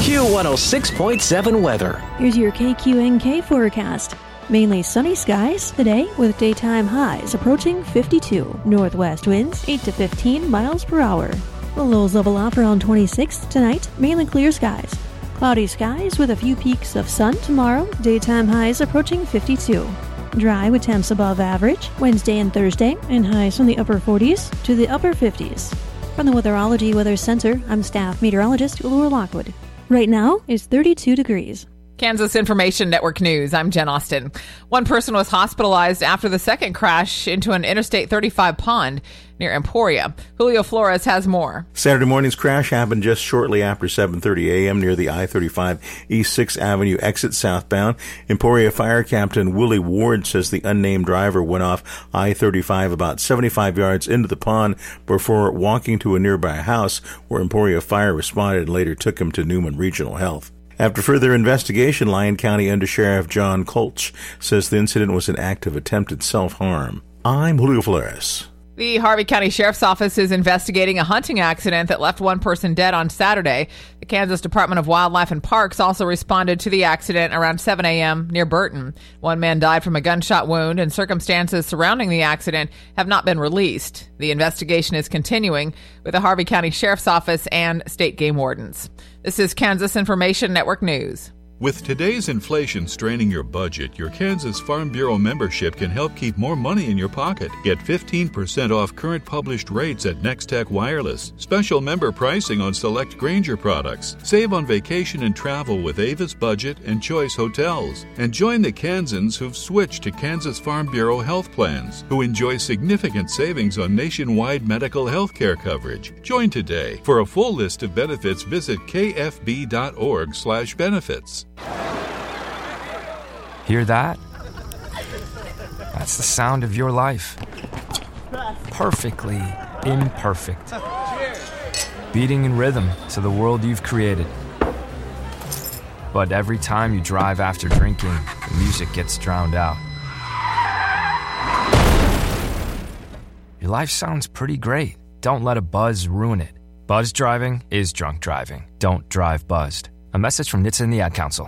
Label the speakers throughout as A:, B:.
A: Q106.7 weather.
B: Here's your KQNK forecast. Mainly sunny skies today with daytime highs approaching 52. Northwest winds 8 to 15 miles per hour. The lows level off around 26 tonight. Mainly clear skies. Cloudy skies with a few peaks of sun tomorrow. Daytime highs approaching 52. Dry with temps above average Wednesday and Thursday, and highs from the upper 40s to the upper 50s. From the Weatherology Weather Center, I'm staff meteorologist Laura Lockwood. Right now it's 32 degrees.
C: Kansas Information Network News, I'm Jen Austin. One person was hospitalized after the second crash into an Interstate 35 pond near Emporia. Julio Flores has more.
D: Saturday morning's crash happened just shortly after 7:30 a.m. near the I-35 East 6th Avenue exit southbound. Emporia Fire Captain Willie Ward says the unnamed driver went off I-35 about 75 yards into the pond before walking to a nearby house where Emporia Fire responded and later took him to Newman Regional Health. After further investigation, Lyon County Undersheriff John Kolch says the incident was an act of attempted self-harm. I'm Julio Flores.
C: The Harvey County Sheriff's Office is investigating a hunting accident that left one person dead on Saturday. The Kansas Department of Wildlife and Parks also responded to the accident around 7 a.m. near Burton. One man died from a gunshot wound, and circumstances surrounding the accident have not been released. The investigation is continuing with the Harvey County Sheriff's Office and state game wardens. This is Kansas Information Network News.
E: With today's inflation straining your budget, your Kansas Farm Bureau membership can help keep more money in your pocket. Get 15% off current published rates at Nextech Wireless. Special member pricing on select Grainger products. Save on vacation and travel with Avis Budget and Choice Hotels. And join the Kansans who've switched to Kansas Farm Bureau health plans, who enjoy significant savings on nationwide medical health care coverage. Join today. For a full list of benefits, visit kfb.org/benefits.
F: Hear that? That's the sound of your life. Perfectly imperfect. Beating in rhythm to the world you've created. But every time you drive after drinking, the music gets drowned out. Your life sounds pretty great. Don't let a buzz ruin it. Buzz driving is drunk driving. Don't drive buzzed. A message from NHTSA and the Ad Council.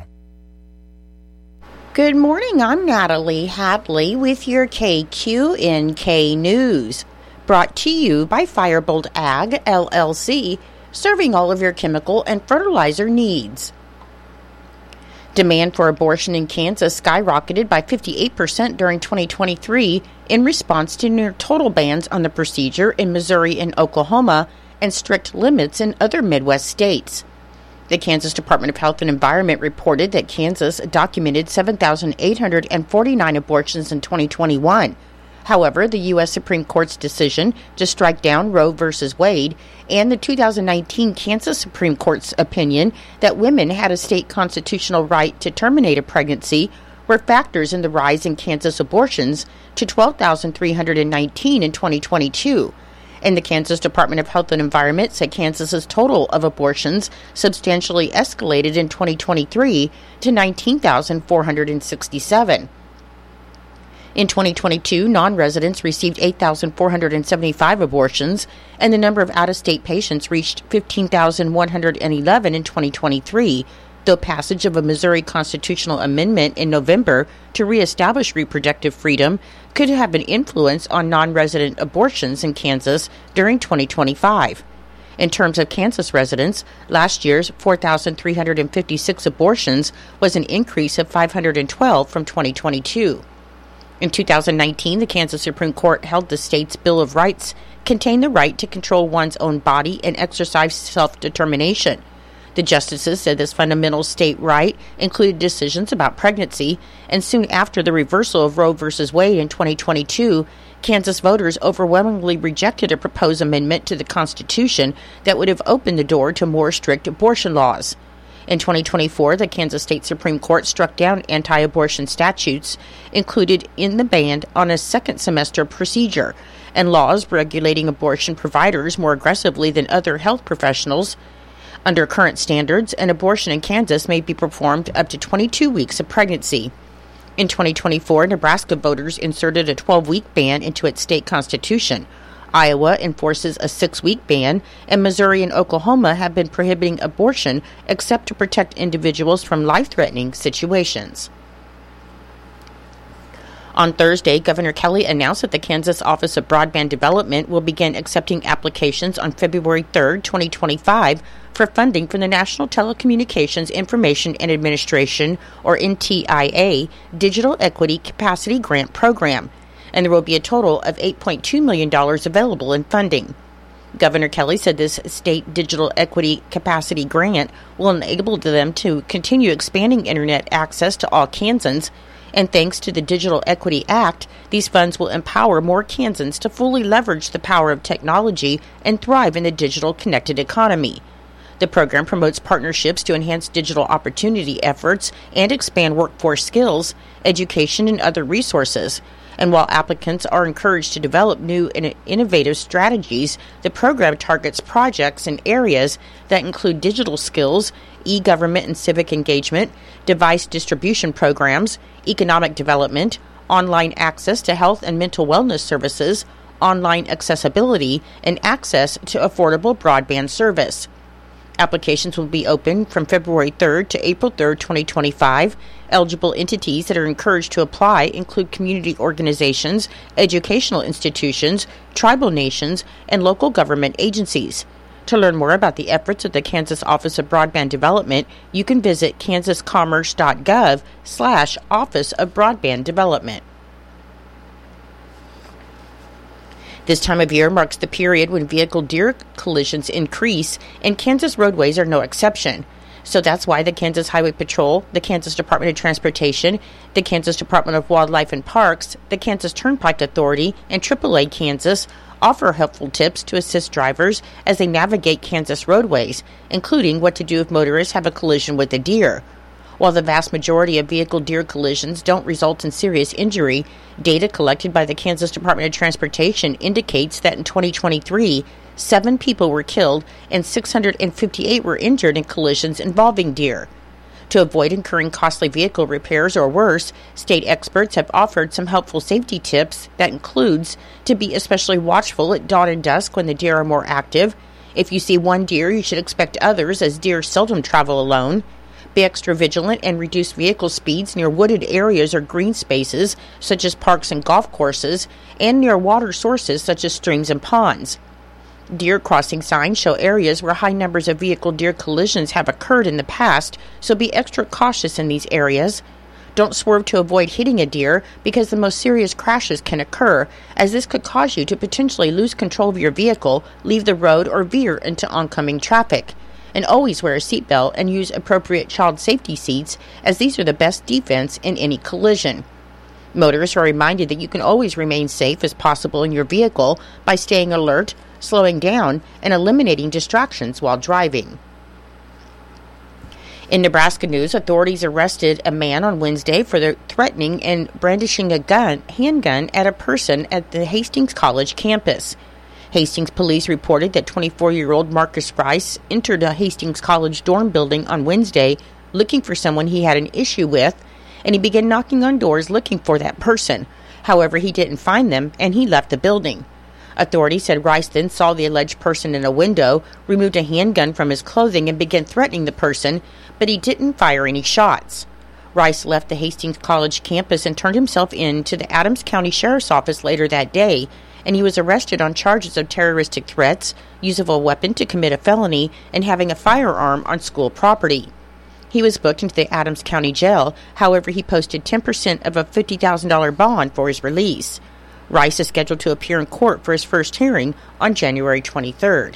G: Good morning, I'm Natalie Hadley with your KQNK News. Brought to you by Firebolt Ag, LLC, serving all of your chemical and fertilizer needs. Demand for abortion in Kansas skyrocketed by 58% during 2023 in response to near total bans on the procedure in Missouri and Oklahoma and strict limits in other Midwest states. The Kansas Department of Health and Environment reported that Kansas documented 7,849 abortions in 2021. However, the U.S. Supreme Court's decision to strike down Roe v. Wade and the 2019 Kansas Supreme Court's opinion that women had a state constitutional right to terminate a pregnancy were factors in the rise in Kansas abortions to 12,319 in 2022. And the Kansas Department of Health and Environment said Kansas's total of abortions substantially escalated in 2023 to 19,467. In 2022, non-residents received 8,475 abortions, and the number of out-of-state patients reached 15,111 in 2023, though passage of a Missouri constitutional amendment in November to reestablish reproductive freedom could have an influence on non-resident abortions in Kansas during 2025. In terms of Kansas residents, last year's 4,356 abortions was an increase of 512 from 2022. In 2019, the Kansas Supreme Court held the state's Bill of Rights contained the right to control one's own body and exercise self-determination. The justices said this fundamental state right included decisions about pregnancy, and soon after the reversal of Roe v. Wade in 2022, Kansas voters overwhelmingly rejected a proposed amendment to the Constitution that would have opened the door to more strict abortion laws. In 2024, the Kansas State Supreme Court struck down anti-abortion statutes included in the ban on a second semester procedure and laws regulating abortion providers more aggressively than other health professionals. Under current standards, an abortion in Kansas may be performed up to 22 weeks of pregnancy. In 2024, Nebraska voters inserted a 12-week ban into its state constitution. Iowa enforces a 6-week ban, and Missouri and Oklahoma have been prohibiting abortion except to protect individuals from life-threatening situations. On Thursday, Governor Kelly announced that the Kansas Office of Broadband Development will begin accepting applications on February 3, 2025, for funding from the National Telecommunications Information and Administration, or NTIA, Digital Equity Capacity Grant Program, and there will be a total of $8.2 million available in funding. Governor Kelly said this state digital equity capacity grant will enable them to continue expanding internet access to all Kansans, and thanks to the Digital Equity Act, these funds will empower more Kansans to fully leverage the power of technology and thrive in the digital connected economy. The program promotes partnerships to enhance digital opportunity efforts and expand workforce skills, education, and other resources. And while applicants are encouraged to develop new and innovative strategies, the program targets projects in areas that include digital skills, e-government and civic engagement, device distribution programs, economic development, online access to health and mental wellness services, online accessibility, and access to affordable broadband service. Applications will be open from February 3rd to April 3rd, 2025. Eligible entities that are encouraged to apply include community organizations, educational institutions, tribal nations, and local government agencies. To learn more about the efforts of the Kansas Office of Broadband Development, you can visit kansascommerce.gov/Office of Broadband Development. This time of year marks the period when vehicle deer collisions increase, and Kansas roadways are no exception. So that's why the Kansas Highway Patrol, the Kansas Department of Transportation, the Kansas Department of Wildlife and Parks, the Kansas Turnpike Authority, and AAA Kansas offer helpful tips to assist drivers as they navigate Kansas roadways, including what to do if motorists have a collision with a deer. While the vast majority of vehicle deer collisions don't result in serious injury, data collected by the Kansas Department of Transportation indicates that in 2023, 7 people were killed and 658 were injured in collisions involving deer. To avoid incurring costly vehicle repairs or worse, state experts have offered some helpful safety tips that includes to be especially watchful at dawn and dusk when the deer are more active. If you see one deer, you should expect others, as deer seldom travel alone. Be extra vigilant and reduce vehicle speeds near wooded areas or green spaces, such as parks and golf courses, and near water sources, such as streams and ponds. Deer crossing signs show areas where high numbers of vehicle deer collisions have occurred in the past, so be extra cautious in these areas. Don't swerve to avoid hitting a deer, because the most serious crashes can occur, as this could cause you to potentially lose control of your vehicle, leave the road, or veer into oncoming traffic. And always wear a seatbelt and use appropriate child safety seats, as these are the best defense in any collision. Motorists are reminded that you can always remain safe as possible in your vehicle by staying alert, slowing down, and eliminating distractions while driving. In Nebraska news, authorities arrested a man on Wednesday for threatening and brandishing a handgun at a person at the Hastings College campus. Hastings police reported that 24-year-old Marcus Rice entered a Hastings College dorm building on Wednesday looking for someone he had an issue with, and he began knocking on doors looking for that person. However, he didn't find them, and he left the building. Authorities said Rice then saw the alleged person in a window, removed a handgun from his clothing, and began threatening the person, but he didn't fire any shots. Rice left the Hastings College campus and turned himself in to the Adams County Sheriff's Office later that day, and he was arrested on charges of terroristic threats, use of a weapon to commit a felony, and having a firearm on school property. He was booked into the Adams County Jail. However, he posted 10% of a $50,000 bond for his release. Rice is scheduled to appear in court for his first hearing on January 23rd.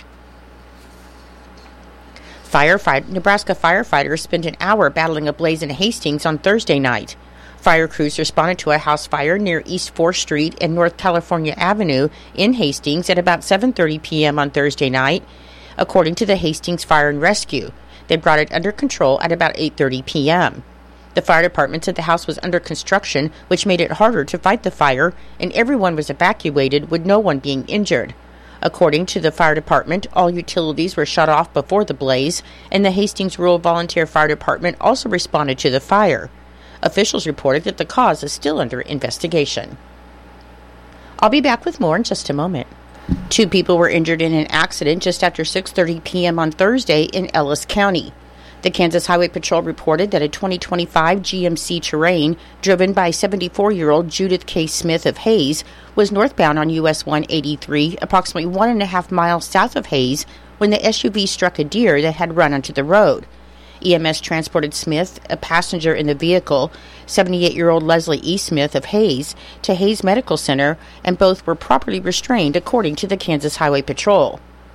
G: Nebraska firefighters spent an hour battling a blaze in Hastings on Thursday night. Fire crews responded to a house fire near East 4th Street and North California Avenue in Hastings at about 7:30 p.m. on Thursday night, according to the Hastings Fire and Rescue. They brought it under control at about 8:30 p.m. The fire department said the house was under construction, which made it harder to fight the fire, and everyone was evacuated with no one being injured. According to the fire department, all utilities were shut off before the blaze, and the Hastings Rural Volunteer Fire Department also responded to the fire. Officials reported that the cause is still under investigation. I'll be back with more in just a moment. 2 people were injured in an accident just after 6:30 p.m. on Thursday in Ellis County. The Kansas Highway Patrol reported that a 2025 GMC Terrain driven by 74-year-old Judith K. Smith of Hayes was northbound on US 183, approximately 1.5 miles south of Hayes, when the SUV struck a deer that had run onto the road. EMS transported Smith, a passenger in the vehicle, 78-year-old Leslie E. Smith of Hayes, to Hayes Medical Center, and both were properly restrained according to the Kansas Highway Patrol.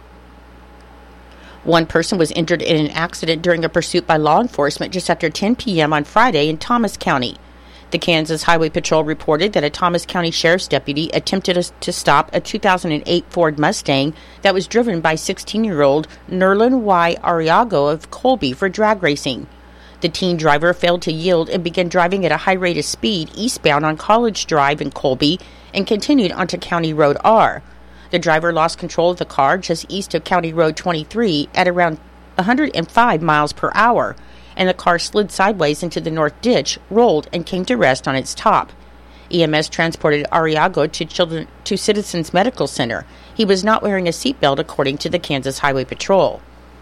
G: 1 person was injured in an accident during a pursuit by law enforcement just after 10 p.m. on Friday in Thomas County. The Kansas Highway Patrol reported that a Thomas County Sheriff's deputy attempted to stop a 2008 Ford Mustang that was driven by 16-year-old Nerlin Y. Arriago of Colby for drag racing. The teen driver failed to yield and began driving at a high rate of speed eastbound on College Drive in Colby and continued onto County Road R. The driver lost control of the car just east of County Road 23 at around 105 miles per hour, and the car slid sideways into the north ditch, rolled, and came to rest on its top. EMS transported Arriago to Citizens Medical Center. He was not wearing a seatbelt, according to the Kansas Highway Patrol.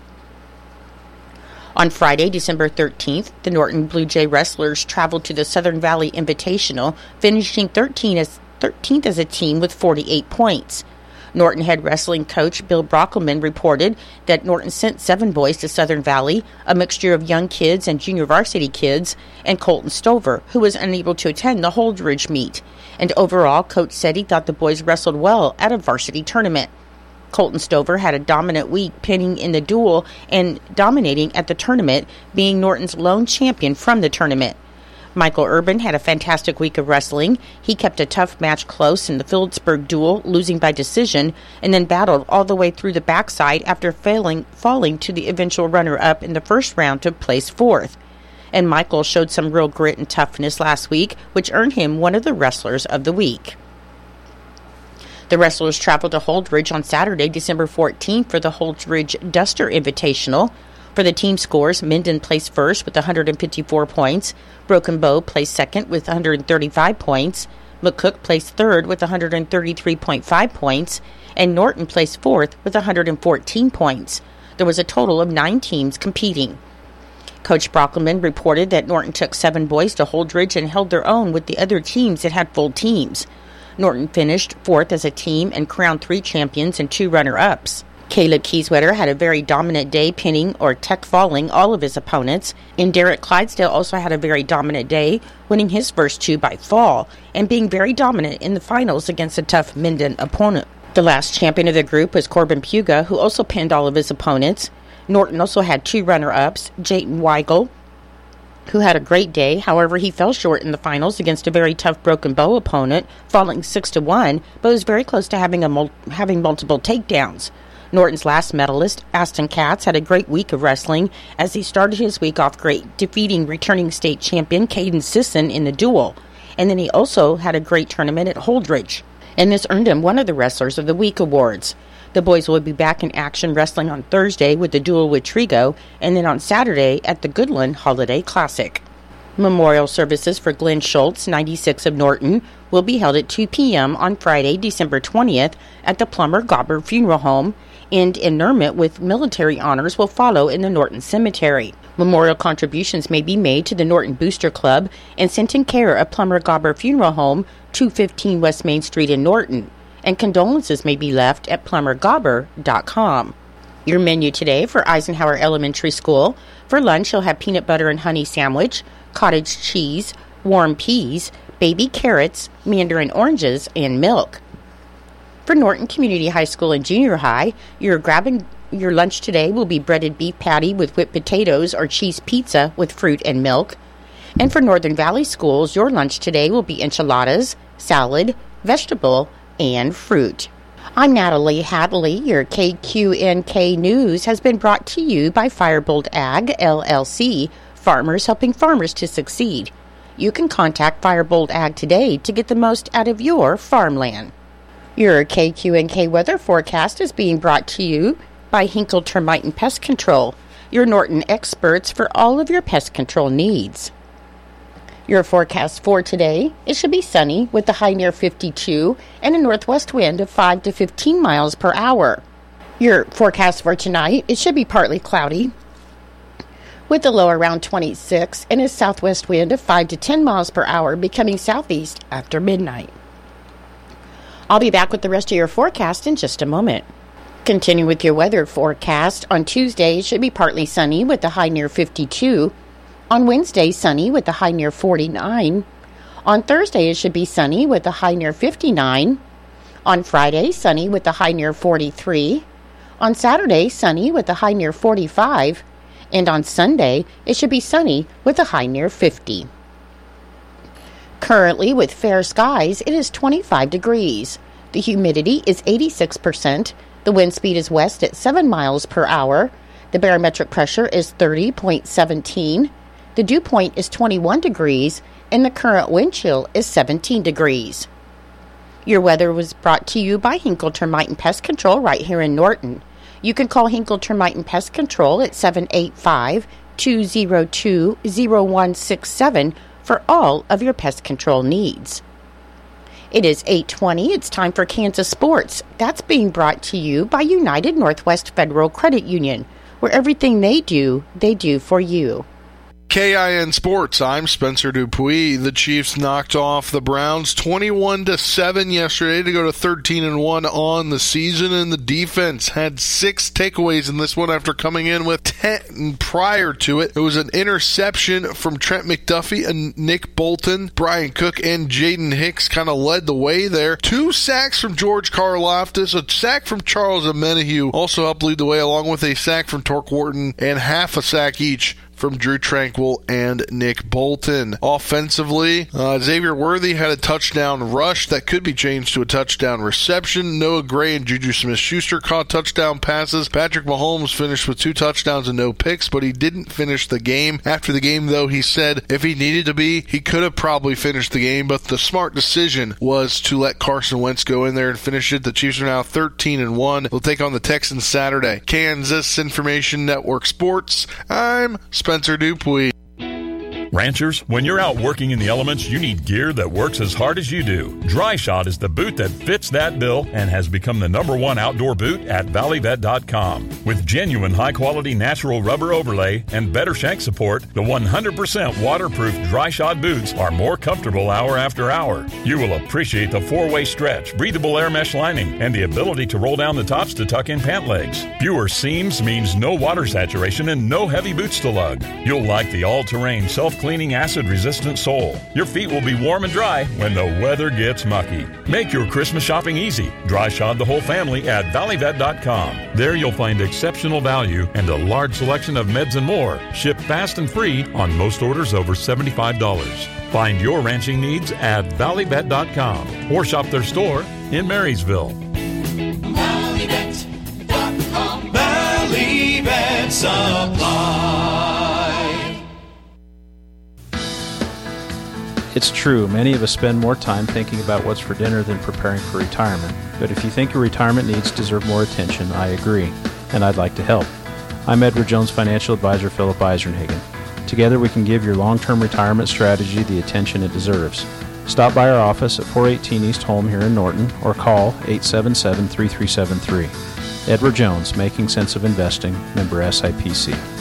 G: On Friday, December 13th, the Norton Blue Jay wrestlers traveled to the Southern Valley Invitational, finishing 13th as a team with 48 points. Norton head wrestling coach Bill Brockelman reported that Norton sent 7 boys to Southern Valley, a mixture of young kids and junior varsity kids, and Colton Stover, who was unable to attend the Holdridge meet. And overall, Coach said he thought the boys wrestled well at a varsity tournament. Colton Stover had a dominant week, pinning in the duel and dominating at the tournament, being Norton's lone champion from the tournament. Michael Urban had a fantastic week of wrestling. He kept a tough match close in the Phillipsburg duel, losing by decision, and then battled all the way through the backside after falling to the eventual runner-up in the first round to place 4th. And Michael showed some real grit and toughness last week, which earned him one of the Wrestlers of the Week. The wrestlers traveled to Holdridge on Saturday, December 14th for the Holdridge Duster Invitational. For the team scores, Minden placed first with 154 points, Broken Bow placed second with 135 points, McCook placed third with 133.5 points, and Norton placed fourth with 114 points. There was a total of 9 teams competing. Coach Brockelman reported that Norton took 7 boys to Holdridge and held their own with the other teams that had full teams. Norton finished 4th as a team and crowned 3 champions and 2 runner-ups. Caleb Kieswetter had a very dominant day, pinning or tech falling all of his opponents, and Derek Clydesdale also had a very dominant day, winning his first 2 by fall, and being very dominant in the finals against a tough Minden opponent. The last champion of the group was Corbin Puga, who also pinned all of his opponents. Norton also had 2 runner-ups, Jayton Weigel, who had a great day. However, he fell short in the finals against a very tough Broken Bow opponent, falling 6-1, but was very close to having multiple takedowns. Norton's last medalist, Aston Katz, had a great week of wrestling as he started his week off great, defeating returning state champion Caden Sisson in the duel. And then he also had a great tournament at Holdridge. And this earned him one of the Wrestlers of the Week awards. The boys will be back in action wrestling on Thursday with the duel with Trigo, and then on Saturday at the Goodland Holiday Classic. Memorial services for Glenn Schultz, 96 of Norton, will be held at 2 p.m. on Friday, December 20th at the Plummer Gobber Funeral Home, and interment with military honors will follow in the Norton Cemetery. Memorial contributions may be made to the Norton Booster Club and sent in care of Plummer Gobber Funeral Home, 215 West Main Street in Norton, and condolences may be left at plummergobber.com. Your menu today for Eisenhower Elementary School. For lunch, you'll have peanut butter and honey sandwich, cottage cheese, warm peas, baby carrots, mandarin oranges, and milk. For Norton Community High School and Junior High, your lunch today will be breaded beef patty with whipped potatoes or cheese pizza with fruit and milk. And for Northern Valley Schools, your lunch today will be enchiladas, salad, vegetable, and fruit. I'm Natalie Hadley. Your KQNK News has been brought to you by Firebolt Ag, LLC, farmers helping farmers to succeed. You can contact Firebolt Ag today to get the most out of your farmland. Your KQNK weather forecast is being brought to you by Hinkle Termite and Pest Control, your Norton experts for all of your pest control needs. Your forecast for today, it should be sunny with a high near 52 and a northwest wind of 5 to 15 miles per hour. Your forecast for tonight, it should be partly cloudy with a low around 26 and a southwest wind of 5 to 10 miles per hour becoming southeast after midnight. I'll be back with the rest of your forecast in just a moment. Continue with your weather forecast. On Tuesday, it should be partly sunny with a high near 52. On Wednesday, sunny with a high near 49. On Thursday, it should be sunny with a high near 59. On Friday, sunny with a high near 43. On Saturday, sunny with a high near 45. And on Sunday, it should be sunny with a high near 50. Currently, with fair skies, it is 25 degrees. The humidity is 86%. The wind speed is west at 7 miles per hour. The barometric pressure is 30.17. The dew point is 21 degrees, and the current wind chill is 17 degrees. Your weather was brought to you by Hinkle Termite and Pest Control right here in Norton. You can call Hinkle Termite and Pest Control at 785-202-0167 for all of your pest control needs. It is 8:20. It's time for Kansas Sports. That's being brought to you by United Northwest Federal Credit Union, where everything they do for you.
A: KIN Sports, I'm Spencer Dupuis. The Chiefs knocked off the Browns 21-7 yesterday to go to 13-1 on the season, and the defense had 6 takeaways in this one after coming in with 10 prior to it. It was an interception from Trent McDuffie and Nick Bolton. Brian Cook and Jaden Hicks kind of led the way there. 2 sacks from George Karlaftis, a sack from Charles Omenihu also helped lead the way, along with a sack from Torque Wharton and half a sack each from Drew Tranquil and Nick Bolton. Offensively, Xavier Worthy had a touchdown rush that could be changed to a touchdown reception. Noah Gray and Juju Smith-Schuster caught touchdown passes. Patrick Mahomes finished with 2 touchdowns and no picks, but he didn't finish the game. After the game, though, he said if he needed to be, he could have probably finished the game, but the smart decision was to let Carson Wentz go in there and finish it. The Chiefs are now 13-1. They'll take on the Texans Saturday. Kansas Information Network Sports, I'm Spencer Dupuis.
H: Ranchers, when you're out working in the elements, you need gear that works as hard as you do. Dry Shot is the boot that fits that bill and has become the #1 outdoor boot at valleyvet.com. With genuine high-quality natural rubber overlay and better shank support, the 100% waterproof Dry Shot boots are more comfortable hour after hour. You will appreciate the 4-way stretch, breathable air mesh lining, and the ability to roll down the tops to tuck in pant legs. Fewer seams means no water saturation and no heavy boots to lug. You'll like the all-terrain self-cleaning acid-resistant sole. Your feet will be warm and dry when the weather gets mucky. Make your Christmas shopping easy. Dry Shod the whole family at valleyvet.com. There you'll find exceptional value and a large selection of meds and more. Shipped fast and free on most orders over $75. Find your ranching needs at valleyvet.com or shop their store in Marysville.
I: Valleyvet.com. Valleyvet Supply.
J: It's true, many of us spend more time thinking about what's for dinner than preparing for retirement. But if you think your retirement needs deserve more attention, I agree, and I'd like to help. I'm Edward Jones financial advisor Philip Eisenhagen. Together we can give your long-term retirement strategy the attention it deserves. Stop by our office at 418 East Holm here in Norton or call 877-3373. Edward Jones, Making Sense of Investing, member SIPC.